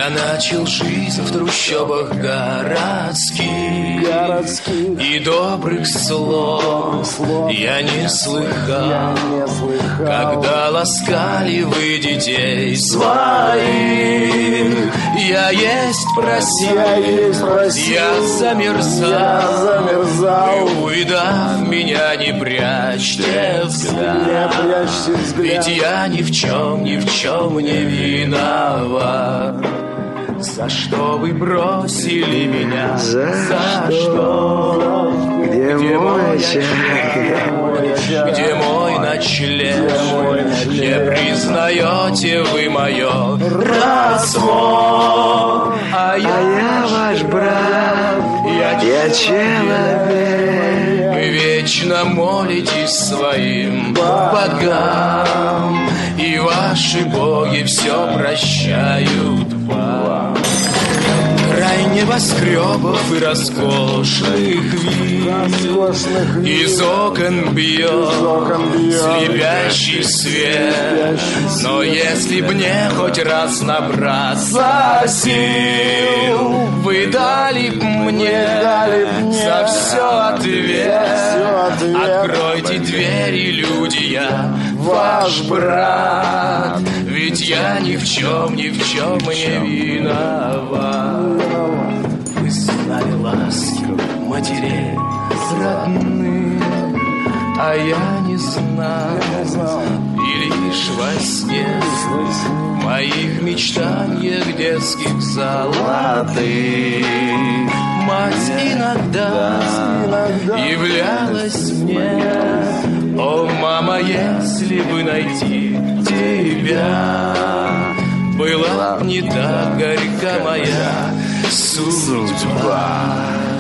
Я начал жизнь в трущобах городских, и добрых слов я не слыхал, когда ласкали вы детей своих. Я есть просил, я замерзал, увидав меня, не прячьте взгляд, ведь я ни в чем не виноват. За что вы бросили меня? За что? Где мой ночлег? Где мой ночлег? Не признаете вы мое родство? А я ваш брат, я человек. Вы вечно молитесь своим богам, и ваши боги все прощают вам. Край небоскребов и роскошных вид, из окон бьет слепящий свет. Но если б мне хоть раз набраться сил, вы дали б мне за все ответ. Откройте двери, люди, я ваш брат, ведь я ни в чем не виноват. Вы знали ласки матерей родных, а я не знал, и лишь во сне в моих мечтаниях детских золотых мать иногда являлась мне. О, мама, если бы найти тебя, была не так горька моя судьба.